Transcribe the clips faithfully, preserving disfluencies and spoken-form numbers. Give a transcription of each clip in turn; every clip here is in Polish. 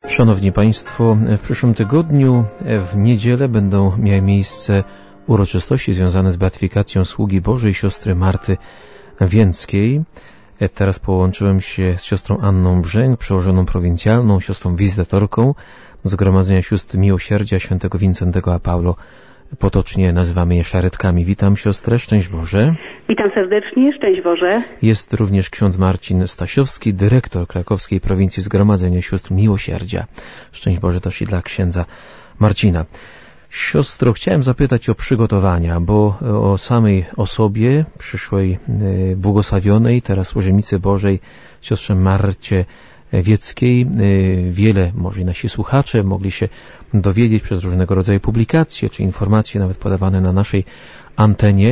Szanowni Państwo, w przyszłym tygodniu, w niedzielę, będą miały miejsce uroczystości związane z beatyfikacją sługi Bożej siostry Marty Więckiej. Teraz połączyłem się z siostrą Anną Brzęk, przełożoną prowincjalną, siostrą wizytatorką Zgromadzenia Sióstr Miłosierdzia Świętego Wincentego a Paulo. Potocznie nazywamy je szaretkami. Witam siostrę, szczęść Boże. Witam serdecznie, szczęść Boże. Jest również ksiądz Marcin Stasiowski, dyrektor krakowskiej prowincji Zgromadzenia Sióstr Miłosierdzia. Szczęść Boże też i dla księdza Marcina. Siostro, chciałem zapytać o przygotowania, bo o samej osobie przyszłej błogosławionej, teraz służebnicy Bożej, siostrze Marcie Wieckiej, wiele, może i nasi słuchacze, mogli się dowiedzieć przez różnego rodzaju publikacje, czy informacje nawet podawane na naszej antenie,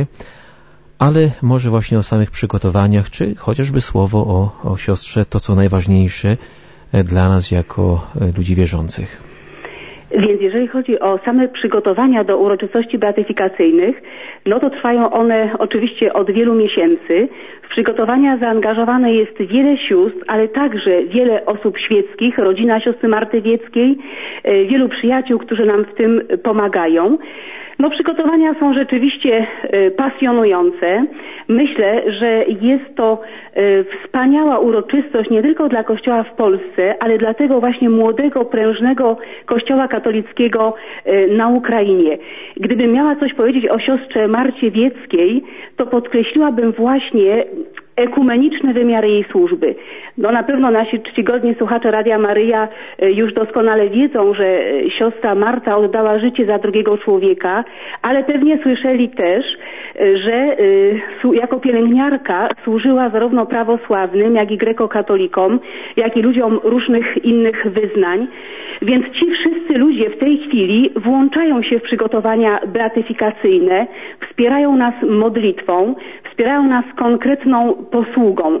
ale może właśnie o samych przygotowaniach, czy chociażby słowo o, o siostrze, to co najważniejsze dla nas jako ludzi wierzących. Więc jeżeli chodzi o same przygotowania do uroczystości beatyfikacyjnych, no to trwają one oczywiście od wielu miesięcy. W przygotowania zaangażowane jest wiele sióstr, ale także wiele osób świeckich, rodzina siostry Marty Wieckiej, wielu przyjaciół, którzy nam w tym pomagają. No przygotowania są rzeczywiście y, pasjonujące. Myślę, że jest to y, wspaniała uroczystość nie tylko dla Kościoła w Polsce, ale dla tego właśnie młodego, prężnego Kościoła katolickiego y, na Ukrainie. Gdybym miała coś powiedzieć o siostrze Marcie Wieckiej, to podkreśliłabym właśnie ekumeniczny wymiar jej służby. No na pewno nasi czcigodni słuchacze Radia Maryja już doskonale wiedzą, że siostra Marta oddała życie za drugiego człowieka, ale pewnie słyszeli też, że jako pielęgniarka służyła zarówno prawosławnym, jak i grekokatolikom, jak i ludziom różnych innych wyznań. Więc ci wszyscy ludzie w tej chwili włączają się w przygotowania beatyfikacyjne, wspierają nas modlitwą, wspierają nas konkretną posługą.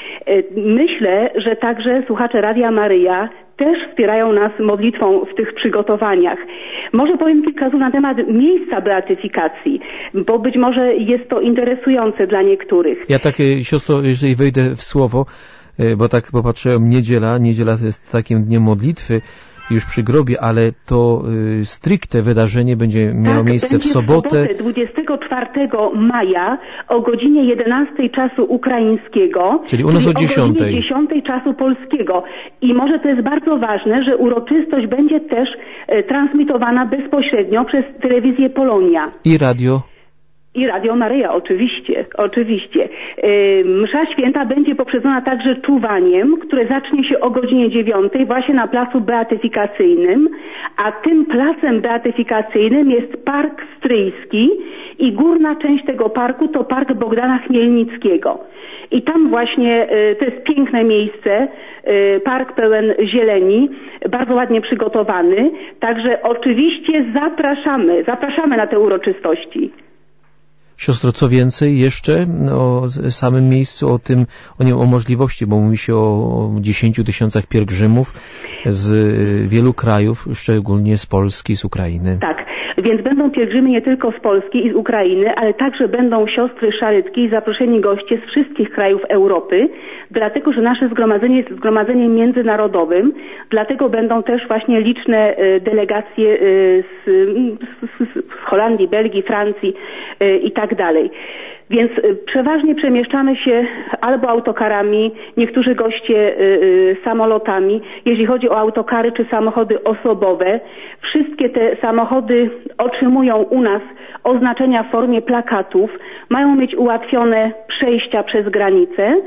Myślę, że także słuchacze Radia Maryja też wspierają nas modlitwą w tych przygotowaniach. Może powiem kilka słów na temat miejsca beatyfikacji, bo być może jest to interesujące dla niektórych. Ja tak, siostro, jeżeli wejdę w słowo, bo tak popatrzyłem, niedziela, niedziela to jest takim dniem modlitwy, już przy grobie, ale to y, stricte wydarzenie będzie miało tak, miejsce będzie w sobotę. w sobotę dwudziestego czwartego maja o godzinie jedenastej czasu ukraińskiego, czyli u nas o dziesiątej. O godzinie dziesiątej czasu polskiego. I może to jest bardzo ważne, że uroczystość będzie też e, transmitowana bezpośrednio przez telewizję Polonia. I radio. I Radio Maryja, oczywiście, oczywiście. Msza święta będzie poprzedzona także czuwaniem, które zacznie się o godzinie dziewiątej właśnie na placu beatyfikacyjnym, a tym placem beatyfikacyjnym jest Park Stryjski i górna część tego parku to Park Bogdana Chmielnickiego. I tam właśnie to jest piękne miejsce, park pełen zieleni, bardzo ładnie przygotowany, także oczywiście zapraszamy, zapraszamy na te uroczystości. Siostro, co więcej jeszcze o samym miejscu, o tym, o, nie, o możliwości, bo mówi się o dziesięciu tysiącach pielgrzymów z wielu krajów, szczególnie z Polski, z Ukrainy. Tak, więc będą pielgrzymy nie tylko z Polski i z Ukrainy, ale także będą siostry szarytki i zaproszeni goście z wszystkich krajów Europy, dlatego, że nasze zgromadzenie jest zgromadzeniem międzynarodowym, dlatego będą też właśnie liczne delegacje z, z, z Holandii, Belgii, Francji i tak dalej. Więc przeważnie przemieszczamy się albo autokarami, niektórzy goście y, y, samolotami. Jeśli chodzi o autokary czy samochody osobowe, wszystkie te samochody otrzymują u nas oznaczenia w formie plakatów, mają mieć ułatwione przejścia przez granicę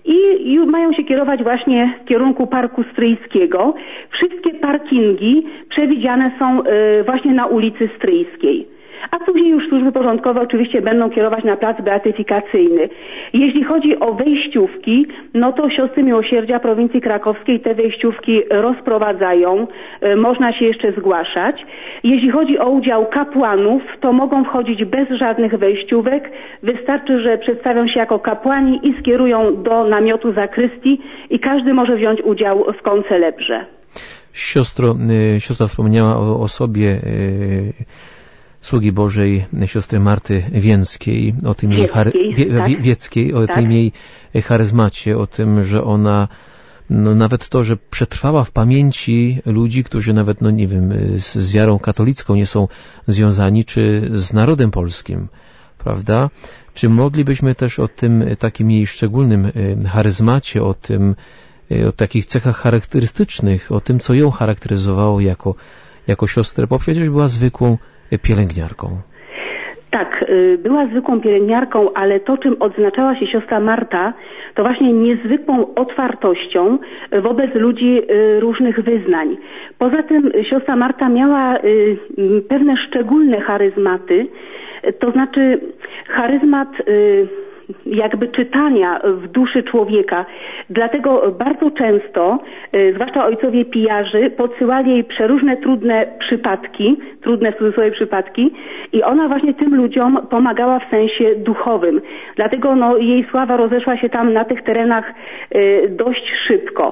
i, i mają się kierować właśnie w kierunku Parku Stryjskiego. Wszystkie parkingi przewidziane są y, właśnie na ulicy Stryjskiej. A później już służby porządkowe oczywiście będą kierować na plac beatyfikacyjny. Jeśli chodzi o wejściówki, no to siostry Miłosierdzia prowincji krakowskiej te wejściówki rozprowadzają. E, można się jeszcze zgłaszać. Jeśli chodzi o udział kapłanów, to mogą wchodzić bez żadnych wejściówek. Wystarczy, że przedstawią się jako kapłani i skierują do namiotu zakrystii i każdy może wziąć udział w koncelebrze. Siostro, y, siostra wspomniała o osobie y, sługi Bożej siostry Marty Więckiej, o tym jej chary... Wie... tak? Wieckiej, o tak. tym jej charyzmacie, o tym, że ona no nawet to, że przetrwała w pamięci ludzi, którzy nawet, no nie wiem, z, z wiarą katolicką nie są związani, czy z narodem polskim, prawda? Czy moglibyśmy też o tym takim jej szczególnym charyzmacie, o tym, o takich cechach charakterystycznych, o tym, co ją charakteryzowało jako, jako siostrę, bo przecież była zwykłą pielęgniarką. Tak, była zwykłą pielęgniarką, ale to, czym odznaczała się siostra Marta, to właśnie niezwykłą otwartością wobec ludzi różnych wyznań. Poza tym siostra Marta miała pewne szczególne charyzmaty, to znaczy charyzmat jakby czytania w duszy człowieka. Dlatego bardzo często, zwłaszcza ojcowie pijarzy, podsyłali jej przeróżne trudne przypadki, trudne w cudzysłowie przypadki, i ona właśnie tym ludziom pomagała w sensie duchowym. Dlatego no, jej sława rozeszła się tam na tych terenach dość szybko.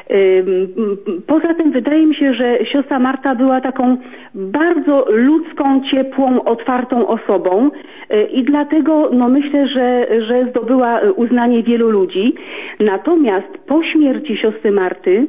Poza tym wydaje mi się, że siostra Marta była taką bardzo ludzką, ciepłą, otwartą osobą i dlatego no myślę, że, że zdobyła uznanie wielu ludzi. Natomiast po śmierci siostry Marty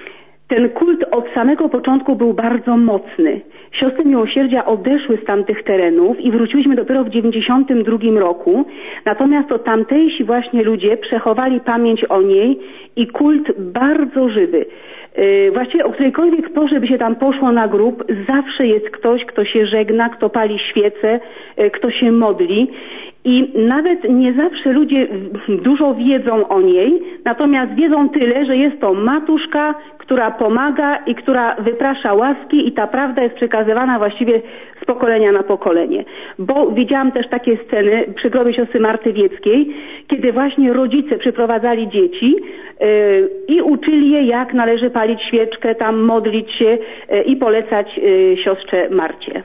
ten kult od samego początku był bardzo mocny. Siostry Miłosierdzia odeszły z tamtych terenów i wróciliśmy dopiero w dziewięćdziesiątym drugim roku. Natomiast to tamtejsi właśnie ludzie przechowali pamięć o niej i kult bardzo żywy. Yy, właściwie o którejkolwiek porze by się tam poszło na grób, zawsze jest ktoś, kto się żegna, kto pali świece, yy, kto się modli. I nawet nie zawsze ludzie dużo wiedzą o niej, natomiast wiedzą tyle, że jest to matuszka, która pomaga i która wyprasza łaski, i ta prawda jest przekazywana właściwie z pokolenia na pokolenie. Bo widziałam też takie sceny przy grobie siostry Marty Wieckiej, kiedy właśnie rodzice przyprowadzali dzieci yy, i uczyli je, jak należy palić świeczkę, tam modlić się yy, i polecać yy, siostrze Marcie.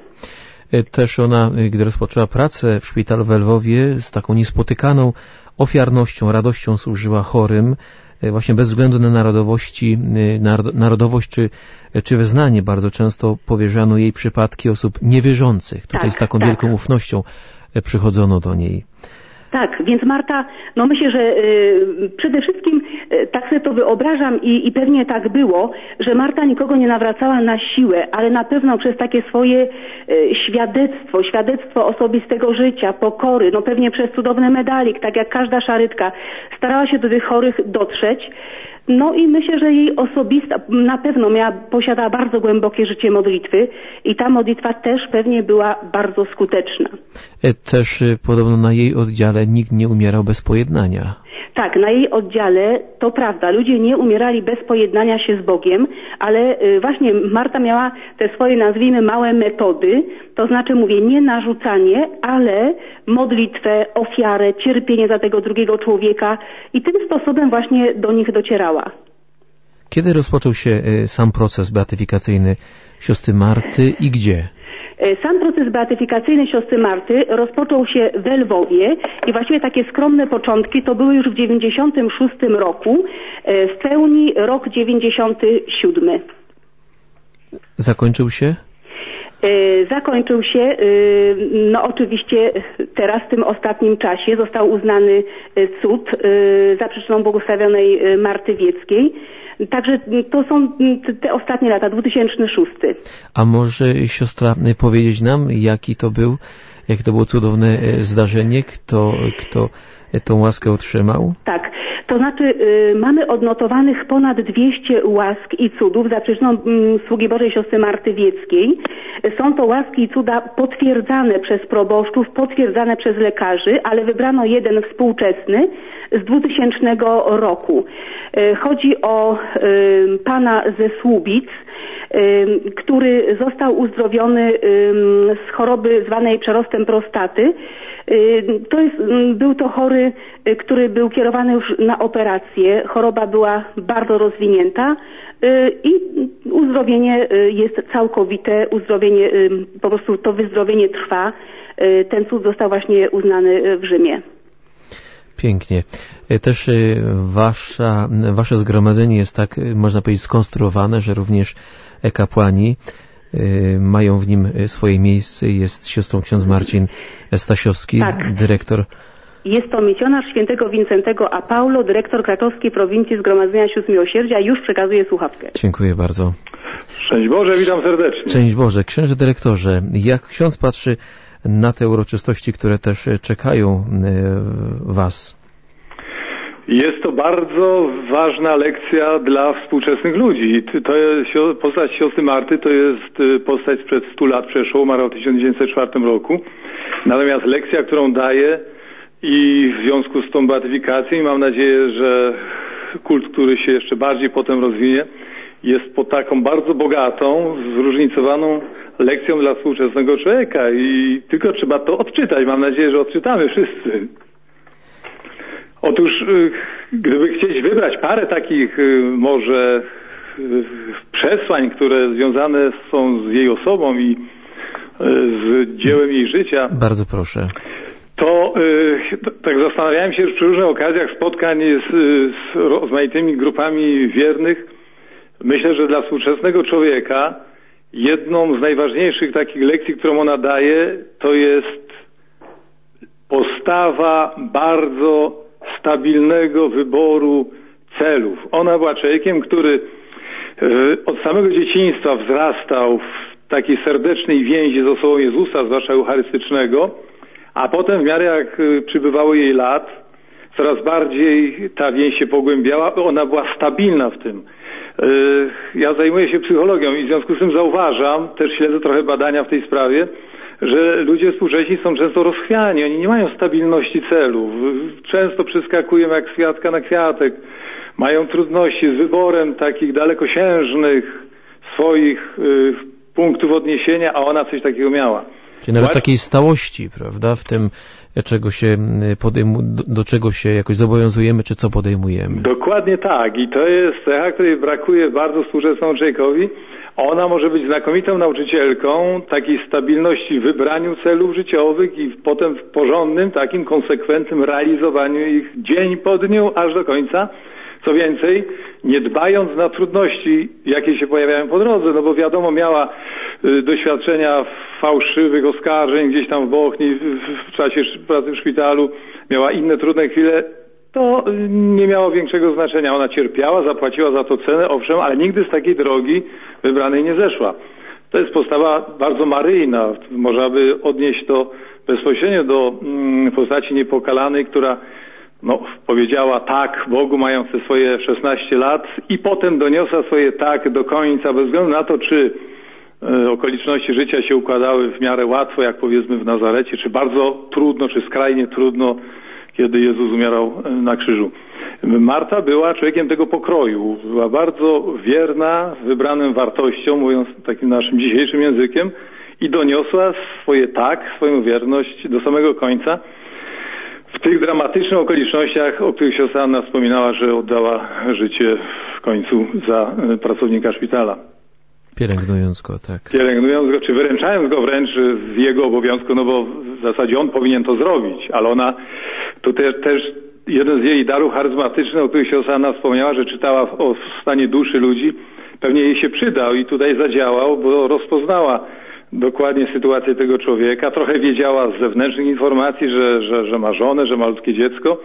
Też ona, gdy rozpoczęła pracę w szpitalu w Lwowie, z taką niespotykaną ofiarnością, radością służyła chorym, właśnie bez względu na narodowości, narodowość czy, czy wyznanie. Bardzo często powierzano jej przypadki osób niewierzących. Tutaj tak, z taką tak. wielką ufnością przychodzono do niej. Tak, więc Marta, no myślę, że y, przede wszystkim y, tak sobie to wyobrażam i, i pewnie tak było, że Marta nikogo nie nawracała na siłę, ale na pewno przez takie swoje y, świadectwo, świadectwo osobistego życia, pokory, no pewnie przez cudowny medalik, tak jak każda szarytka, starała się do tych chorych dotrzeć. No i myślę, że jej osobista na pewno miała, posiadała bardzo głębokie życie modlitwy i ta modlitwa też pewnie była bardzo skuteczna. Też podobno na jej oddziale nikt nie umierał bez pojednania. Tak, na jej oddziale to prawda, ludzie nie umierali bez pojednania się z Bogiem, ale właśnie Marta miała te swoje, nazwijmy, małe metody, to znaczy, mówię, nie narzucanie, ale modlitwę, ofiarę, cierpienie za tego drugiego człowieka i tym sposobem właśnie do nich docierała. Kiedy rozpoczął się sam proces beatyfikacyjny siostry Marty i gdzie? Sam proces beatyfikacyjny siostry Marty rozpoczął się w Lwowie i właściwie takie skromne początki to były już w dziewięćdziesiątym szóstym roku, w pełni rok dziewięćdziesiąty siódmy. Zakończył się? Zakończył się, no oczywiście teraz w tym ostatnim czasie został uznany cud za przyczyną błogosławionej Marty Wieckiej. Także to są te ostatnie lata, dwa tysiące szósty. A może siostra powiedzieć nam, jaki to był, jakie to było cudowne zdarzenie, kto, kto tą łaskę otrzymał? Tak, to znaczy y, mamy odnotowanych ponad dwieście łask i cudów za przyczyną y, sługi Bożej siostry Marty Wieckiej. Są to łaski i cuda potwierdzane przez proboszczów, potwierdzane przez lekarzy, ale wybrano jeden współczesny z dwutysięcznego roku. Y, chodzi o y, pana ze Słubic, y, który został uzdrowiony y, z choroby zwanej przerostem prostaty. To jest, był to chory, który był kierowany już na operację. Choroba była bardzo rozwinięta i uzdrowienie jest całkowite. Uzdrowienie, po prostu to wyzdrowienie trwa. Ten cud został właśnie uznany w Rzymie. Pięknie. Też wasza, wasze zgromadzenie jest tak, można powiedzieć, skonstruowane, że również kapłani mają w nim swoje miejsce. Jest siostrą ksiądz Marcin Stasiowski, tak. dyrektor Jest to misjonarz świętego Wincentego a Paulo, dyrektor krakowskiej prowincji Zgromadzenia Sióstr Miłosierdzia. Już przekazuję słuchawkę. Dziękuję bardzo. Szczęść Boże, witam serdecznie. Szczęść Boże. Księże dyrektorze, jak ksiądz patrzy na te uroczystości, które też czekają Was? Jest to bardzo ważna lekcja dla współczesnych ludzi. To jest, postać siostry Marty to jest postać sprzed stu lat, przeszło, umarła w tysiąc dziewięćset czwartym roku. Natomiast lekcja, którą daje i w związku z tą beatyfikacją, i mam nadzieję, że kult, który się jeszcze bardziej potem rozwinie, jest pod taką bardzo bogatą, zróżnicowaną lekcją dla współczesnego człowieka i tylko trzeba to odczytać. Mam nadzieję, że odczytamy wszyscy. Otóż, gdyby chcieć wybrać parę takich może przesłań, które związane są z jej osobą i z dziełem jej życia. Bardzo proszę. To tak zastanawiałem się przy różnych okazjach spotkań z, z rozmaitymi grupami wiernych. Myślę, że dla współczesnego człowieka jedną z najważniejszych takich lekcji, którą ona daje, to jest postawa bardzo stabilnego wyboru celów. Ona była człowiekiem, który od samego dzieciństwa wzrastał w takiej serdecznej więzi z osobą Jezusa, zwłaszcza eucharystycznego, a potem w miarę jak przybywało jej lat, coraz bardziej ta więź się pogłębiała, ona była stabilna w tym. Ja zajmuję się psychologią i w związku z tym zauważam, też śledzę trochę badania w tej sprawie, że ludzie współcześni są często rozchwiani, oni nie mają stabilności celów, często przeskakują jak z kwiatka na kwiatek, mają trudności z wyborem takich dalekosiężnych swoich y, punktów odniesienia, a ona coś takiego miała. Czyli nawet takiej stałości, prawda, w tym, czego się podejmu, do, do czego się jakoś zobowiązujemy, czy co podejmujemy. Dokładnie tak i to jest cecha, której brakuje bardzo współczesnemu człowiekowi. Ona może być znakomitą nauczycielką takiej stabilności w wybraniu celów życiowych i potem w porządnym, takim konsekwentnym realizowaniu ich dzień po dniu, aż do końca. Co więcej, nie dbając na trudności, jakie się pojawiają po drodze, no bo wiadomo, miała y, doświadczenia fałszywych oskarżeń gdzieś tam w Bochni, w, w czasie pracy w szpitalu, miała inne trudne chwile, to y, nie miało większego znaczenia. Ona cierpiała, zapłaciła za to cenę, owszem, ale nigdy z takiej drogi wybranej nie zeszła. To jest postawa bardzo maryjna. Można by odnieść to bezpośrednio do mm, postaci niepokalanej, która no, powiedziała tak Bogu, mając te swoje szesnaście lat i potem doniosła swoje tak do końca, bez względu na to, czy e, okoliczności życia się układały w miarę łatwo, jak powiedzmy w Nazarecie, czy bardzo trudno, czy skrajnie trudno, kiedy Jezus umierał na krzyżu. Marta była człowiekiem tego pokroju, była bardzo wierna wybranym wartościom, mówiąc takim naszym dzisiejszym językiem, i doniosła swoje tak, swoją wierność do samego końca. W tych dramatycznych okolicznościach, o których siostra Anna wspominała, że oddała życie w końcu za pracownika szpitala. Pielęgnując go, tak. Pielęgnując go, czy wyręczając go wręcz z jego obowiązku, no bo w zasadzie on powinien to zrobić, ale ona, to też, też jeden z jej darów charyzmatycznych, o których siostra Anna wspomniała, że czytała o stanie duszy ludzi, pewnie jej się przydał i tutaj zadziałał, bo rozpoznała dokładnie sytuację tego człowieka, trochę wiedziała z zewnętrznych informacji, że, że, że ma żonę, że ma ludzkie dziecko,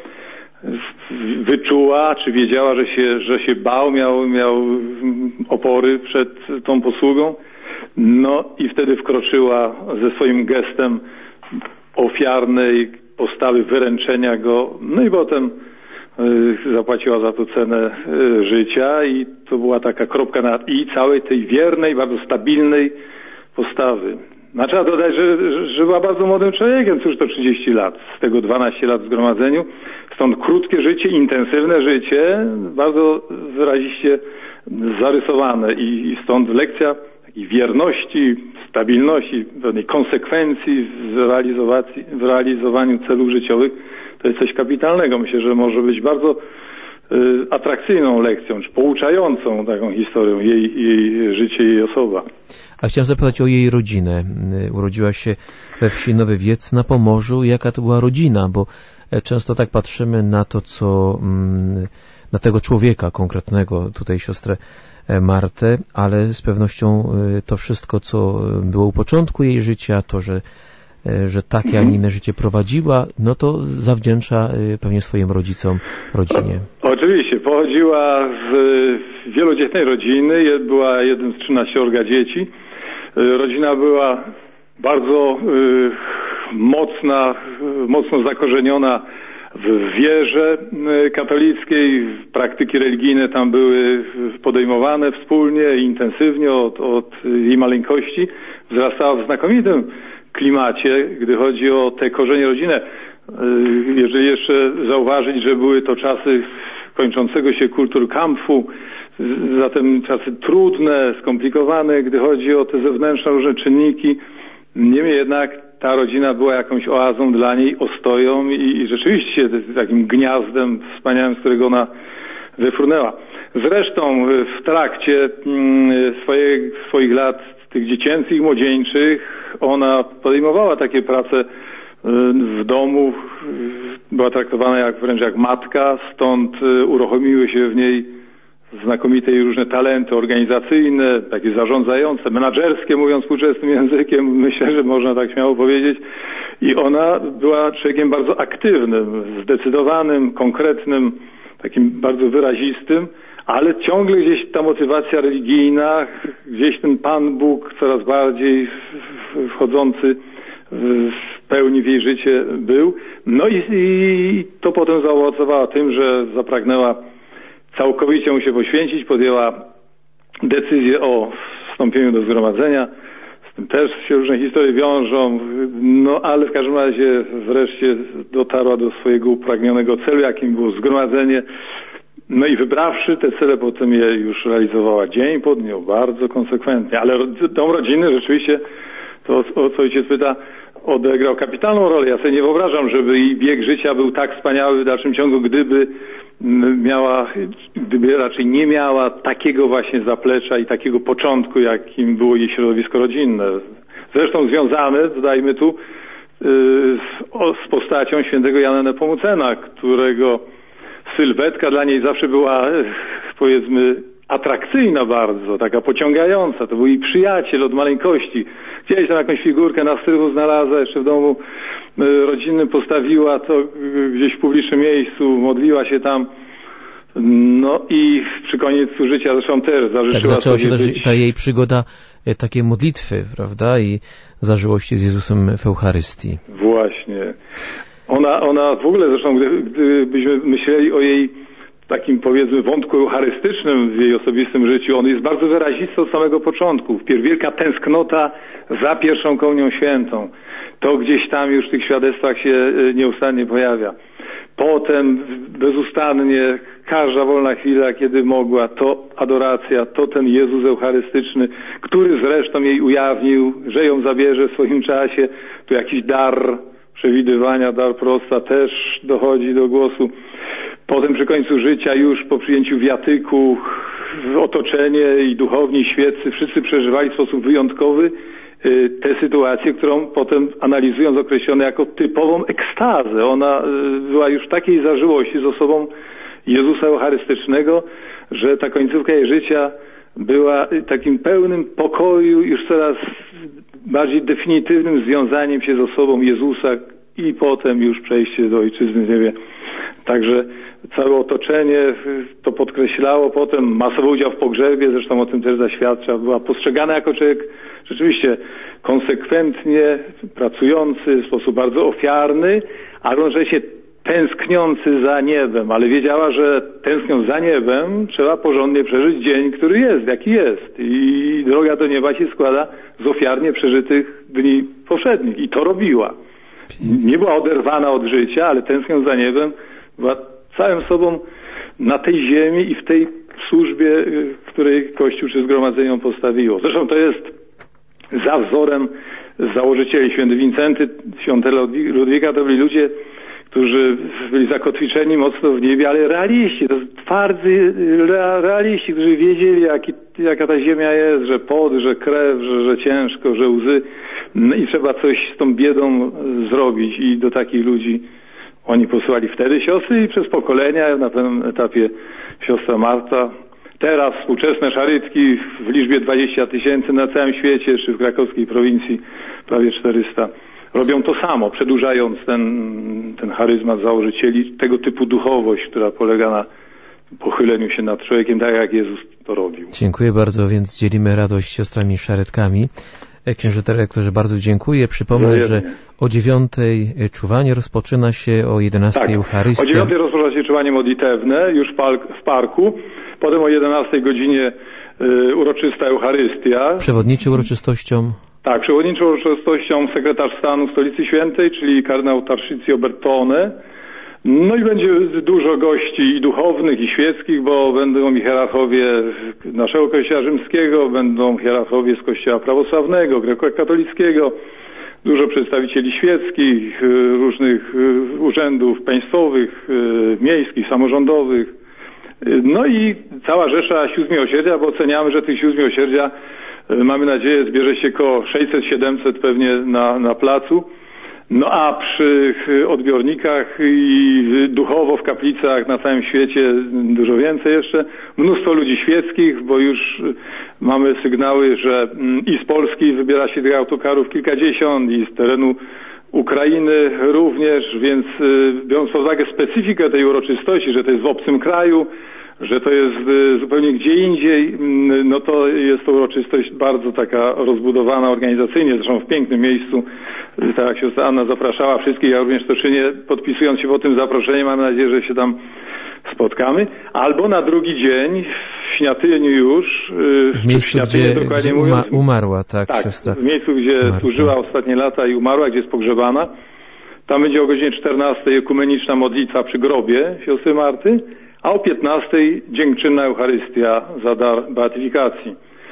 wyczuła, czy wiedziała, że się, że się bał, miał, miał opory przed tą posługą, no i wtedy wkroczyła ze swoim gestem ofiarnej postawy wyręczenia go, no i potem y, zapłaciła za to cenę y, życia i to była taka kropka na i całej tej wiernej, bardzo stabilnej postawy. No, trzeba dodać, że, że była bardzo młodym człowiekiem, cóż to trzydzieści lat, z tego dwanaście lat w zgromadzeniu, stąd krótkie życie, intensywne życie, bardzo wyraziście zarysowane i, i stąd lekcja takiej wierności, stabilności, pewnej konsekwencji w, realizowacji, w realizowaniu celów życiowych, to jest coś kapitalnego. Myślę, że może być bardzo y, atrakcyjną lekcją, czy pouczającą taką historią jej, jej życie, jej osoba. A chciałem zapytać o jej rodzinę. Urodziła się we wsi Nowy Wiec na Pomorzu. Jaka to była rodzina? Bo często tak patrzymy na to, co na tego człowieka konkretnego, tutaj siostrę Martę, ale z pewnością to wszystko, co było u początku jej życia, to, że że takie, a nie inne życie prowadziła, no to zawdzięcza pewnie swoim rodzicom, rodzinie. O, oczywiście, pochodziła z wielodzietnej rodziny, była jednym z trzynaściorga dzieci. Rodzina była bardzo y, mocna, mocno zakorzeniona w wierze katolickiej. Praktyki religijne tam były podejmowane wspólnie, intensywnie od, od jej maleńkości. Wzrastała w znakomitym klimacie, gdy chodzi o te korzenie rodzinne. Jeżeli jeszcze zauważyć, że były to czasy kończącego się kulturkampfu, zatem czasy trudne, skomplikowane, gdy chodzi o te zewnętrzne różne czynniki. Niemniej jednak ta rodzina była jakąś oazą dla niej, ostoją i, i rzeczywiście takim gniazdem wspaniałym, z którego ona wyfrunęła. Zresztą w trakcie swoje, swoich lat tych dziecięcych, młodzieńczych ona podejmowała takie prace w domu, była traktowana jak wręcz jak matka, stąd uruchomiły się w niej znakomite i różne talenty organizacyjne, takie zarządzające, menadżerskie, mówiąc współczesnym językiem, myślę, że można tak śmiało powiedzieć. I ona była człowiekiem bardzo aktywnym, zdecydowanym, konkretnym, takim bardzo wyrazistym, ale ciągle gdzieś ta motywacja religijna, gdzieś ten Pan Bóg coraz bardziej wchodzący w pełni w jej życie był. No i, i to potem zaowocowało tym, że zapragnęła całkowicie mu się poświęcić, podjęła decyzję o wstąpieniu do zgromadzenia. Z tym też się różne historie wiążą, no ale w każdym razie wreszcie dotarła do swojego upragnionego celu, jakim było zgromadzenie. No i wybrawszy te cele, potem je już realizowała dzień po dniu, bardzo konsekwentnie. Ale dom rodzinny rzeczywiście, to o co ojciec pyta, odegrał kapitalną rolę. Ja sobie nie wyobrażam, żeby jej bieg życia był tak wspaniały w dalszym ciągu, gdyby miała, gdyby raczej nie miała takiego właśnie zaplecza i takiego początku, jakim było jej środowisko rodzinne. Zresztą związane, dodajmy tu, z postacią świętego Jana Nepomucena, którego sylwetka dla niej zawsze była, powiedzmy, atrakcyjna bardzo, taka pociągająca. To był jej przyjaciel od maleńkości. Gdzieś tam jakąś figurkę na strychu znalazła, jeszcze w domu rodzinnym postawiła to gdzieś w publicznym miejscu, modliła się tam. No i przy końcu życia zresztą też zażyczyła tak, zaczęła się być... ta jej przygoda takiej modlitwy, prawda? I zażyłości z Jezusem w Eucharystii. Właśnie. Ona, ona w ogóle zresztą, gdy, gdybyśmy myśleli o jej takim, powiedzmy, wątku eucharystycznym w jej osobistym życiu, on jest bardzo wyrazisty od samego początku. Wpierw wielka tęsknota za pierwszą komunią świętą. To gdzieś tam już w tych świadectwach się nieustannie pojawia. Potem bezustannie każda wolna chwila, kiedy mogła, to adoracja, to ten Jezus eucharystyczny, który zresztą jej ujawnił, że ją zabierze w swoim czasie. Tu jakiś dar przewidywania, dar prosta też dochodzi do głosu. Potem przy końcu życia, już po przyjęciu wiatyku, otoczenie i duchowni, świeccy, wszyscy przeżywali w sposób wyjątkowy tę sytuację, którą potem analizując określono jako typową ekstazę. Ona była już w takiej zażyłości z osobą Jezusa Eucharystycznego, że ta końcówka jej życia była takim pełnym pokoju, już coraz bardziej definitywnym związaniem się z osobą Jezusa i potem już przejście do Ojczyzny w niebie. Także całe otoczenie to podkreślało, potem masowy udział w pogrzebie, zresztą o tym też zaświadcza, była postrzegana jako człowiek rzeczywiście konsekwentnie pracujący, w sposób bardzo ofiarny, a równocześnie tęskniący za niebem, ale wiedziała, że tęskniąc za niebem trzeba porządnie przeżyć dzień, który jest, jaki jest. I droga do nieba się składa z ofiarnie przeżytych dni powszednich. I to robiła. Nie była oderwana od życia, ale tęskniąc za niebem była całym sobą na tej ziemi i w tej służbie, której Kościół czy zgromadzenie ją postawiło. Zresztą to jest za wzorem założycieli. Święty Wincenty, święty Ludwika to byli ludzie, którzy byli zakotwiczeni mocno w niebie, ale realiści, to twardzy realiści, którzy wiedzieli, jaki, jaka ta ziemia jest, że pot, że krew, że, że ciężko, że łzy, no i trzeba coś z tą biedą zrobić i do takich ludzi oni posyłali wtedy siostry i przez pokolenia, na pewnym etapie siostra Marta. Teraz współczesne szarytki w liczbie dwadzieścia tysięcy na całym świecie, czy w krakowskiej prowincji prawie czterysta. robią to samo, przedłużając ten, ten charyzmat założycieli, tego typu duchowość, która polega na pochyleniu się nad człowiekiem, tak jak Jezus to robił. Dziękuję bardzo, więc dzielimy radość siostrami szaretkami. Księże dyrektorze, bardzo dziękuję. Przypomnę, no że o dziewiątej czuwanie rozpoczyna się, o jedenastej tak, Eucharystia. O dziewiątej rozpoczyna się czuwanie modlitewne, już w parku. Potem o jedenastej godzinie y, uroczysta Eucharystia. Przewodniczy uroczystością? Tak, przewodniczą uroczystością sekretarz stanu Stolicy Świętej, czyli kardynał Tarcísio Bertone. No i będzie dużo gości i duchownych, i świeckich, bo będą i hierarchowie naszego Kościoła Rzymskiego, będą hierarchowie z Kościoła Prawosławnego, grekokatolickiego, dużo przedstawicieli świeckich, różnych urzędów państwowych, miejskich, samorządowych. No i cała rzesza sióstr miłosierdzia, bo oceniamy, że tych sióstr miłosierdzia, mamy nadzieję, zbierze się około sześćset siedemset pewnie na, na placu. No a przy odbiornikach i duchowo w kaplicach na całym świecie dużo więcej jeszcze. Mnóstwo ludzi świeckich, bo już mamy sygnały, że i z Polski wybiera się tych autokarów kilkadziesiąt i z terenu Ukrainy również, więc biorąc pod uwagę specyfikę tej uroczystości, że to jest w obcym kraju, że to jest zupełnie gdzie indziej, no to jest to uroczystość bardzo taka rozbudowana organizacyjnie, zresztą w pięknym miejscu, tak jak siostra Anna zapraszała wszystkich, ja również to czynię, podpisując się po tym zaproszeniu, mam nadzieję, że się tam spotkamy, albo na drugi dzień w Śniatyniu już, w miejscu, w gdzie, dokładnie gdzie mówiąc, umarła, tak, tak, siostra w miejscu, gdzie Marta służyła ostatnie lata i umarła, gdzie jest pogrzebana. Tam będzie o godzinie czternastej ekumeniczna modlitwa przy grobie siostry Marty, a o piętnastej dziękczynna Eucharystia za dar beatyfikacji,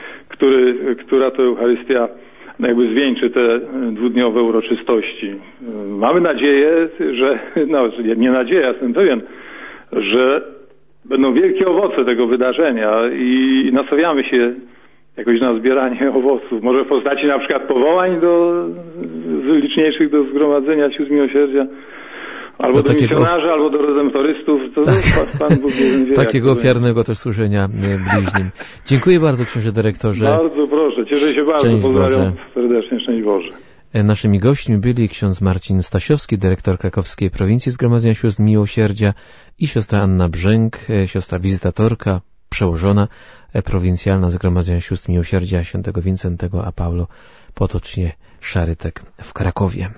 który, która to Eucharystia jakby zwieńczy te dwudniowe uroczystości. Mamy nadzieję, że, no nie nadzieję, jestem pewien, że będą wielkie owoce tego wydarzenia i nastawiamy się jakoś na zbieranie owoców. Może w postaci na przykład powołań do liczniejszych do zgromadzenia sióstr miłosierdzia, albo do, do takiego... misjonarzy, albo do redemptorystów. To tak. Pan Bóg wie, takiego ofiarnego też służenia bliźnim. Dziękuję bardzo, księże dyrektorze. Bardzo proszę, cieszę się bardzo. Szczęść Pozdrawiam Boże. serdecznie, szczęść Boże. Naszymi gośćmi byli ksiądz Marcin Stasiowski, dyrektor krakowskiej prowincji Zgromadzenia Sióstr Miłosierdzia, i siostra Anna Brzęk, siostra wizytatorka, przełożona prowincjalna Zgromadzenia Sióstr Miłosierdzia Świętego Wincentego a Paulo, potocznie Szarytek w Krakowie.